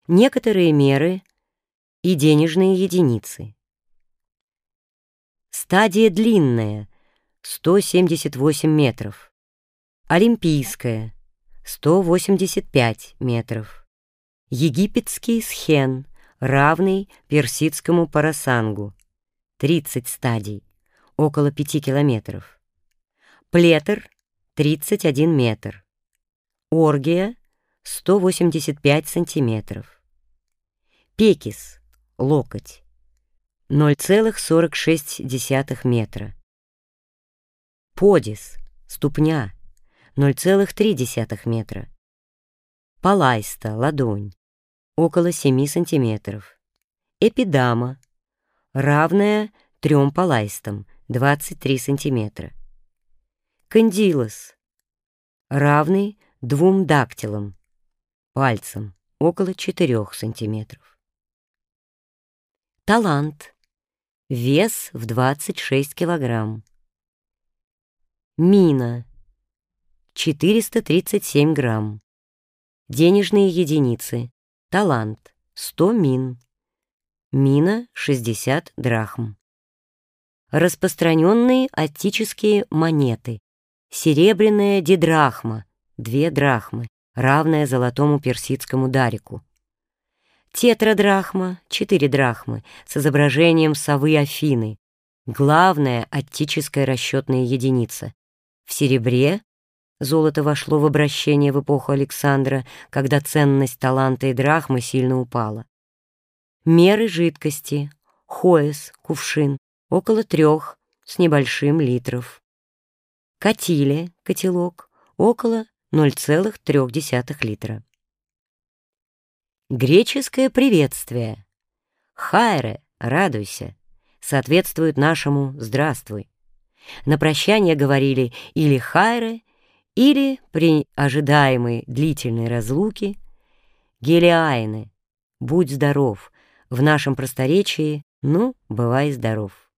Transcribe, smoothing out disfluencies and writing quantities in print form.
некоторые меры и денежные единицы. Стадия длинная — 178 метров. Олимпийская — 185 метров. Египетский схен, равный персидскому парасангу — 30 стадий, около 5 километров. Плетр — 31 метр. Оргия — 185 сантиметров. Пекис — локоть — 0,46 метра. Подис — ступня — 0,3 метра. Палайста — ладонь — около 7 сантиметров. Эпидама — равная 3 палайстам — 23 сантиметра. Кандилос — равный 2 дактилам — пальцам — около 4 сантиметров. Талант — вес в 26 килограмм. Мина — 437 грамм. Денежные единицы. Талант — 100 мин. Мина — 60 драхм. Распространенные аттические монеты. Серебряная дидрахма — 2 драхмы, равная золотому персидскому дарику. Тетрадрахма — 4 драхмы, с изображением совы Афины. Главная аттическая расчетная единица. В серебре золото вошло в обращение в эпоху Александра, когда ценность таланта и драхмы сильно упала. Меры жидкости. Хоэс, кувшин, около 3 с небольшим литров. Катиле, котелок, около 0,3 литра. Греческое приветствие. Хайре, радуйся, соответствует нашему здравствуй. На прощание говорили или хайре, или при ожидаемой длительной разлуке гелиайне, будь здоров, в нашем просторечии, ну, бывай здоров.